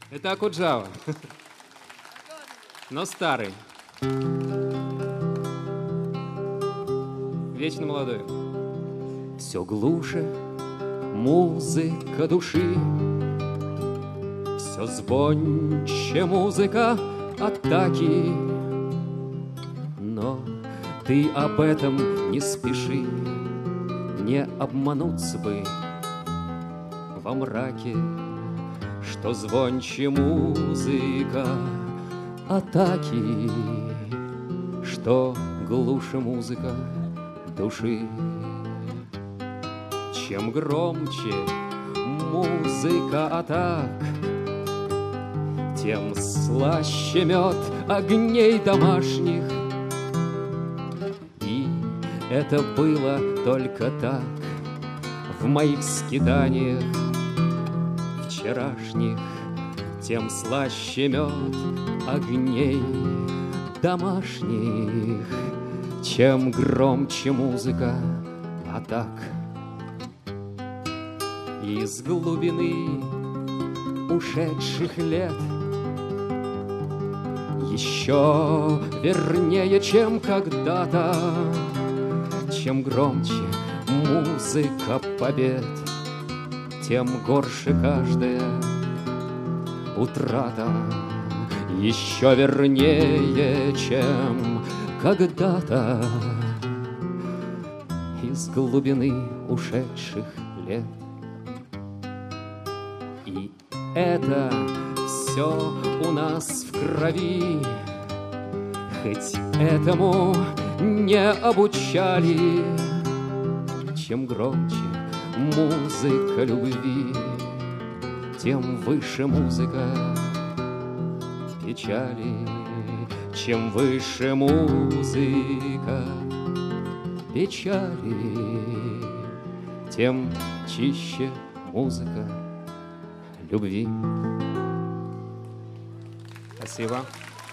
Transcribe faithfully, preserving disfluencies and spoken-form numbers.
Это Окуджава, но старый. Вечно молодой. Все глуше музыка души, все звонче музыка атаки. Но ты об этом не спеши, не обмануться бы во мраке, что звонче музыка атаки, что глуше музыка души. Чем громче музыка атак, тем слаще мед огней домашних. И это было только так в моих скитаниях вчерашних, тем слаще мед огней домашних. Чем громче музыка атак. Из глубины ушедших лет еще вернее, чем когда-то, чем громче музыка побед, тем горше каждая утрата. Еще вернее, чем когда-то, из глубины ушедших лет. И это все у нас в крови, хоть этому не обучали. Чем громче музыка любви, тем выше музыка печали. Чем выше музыка печали, тем чище музыка любви. Спасибо.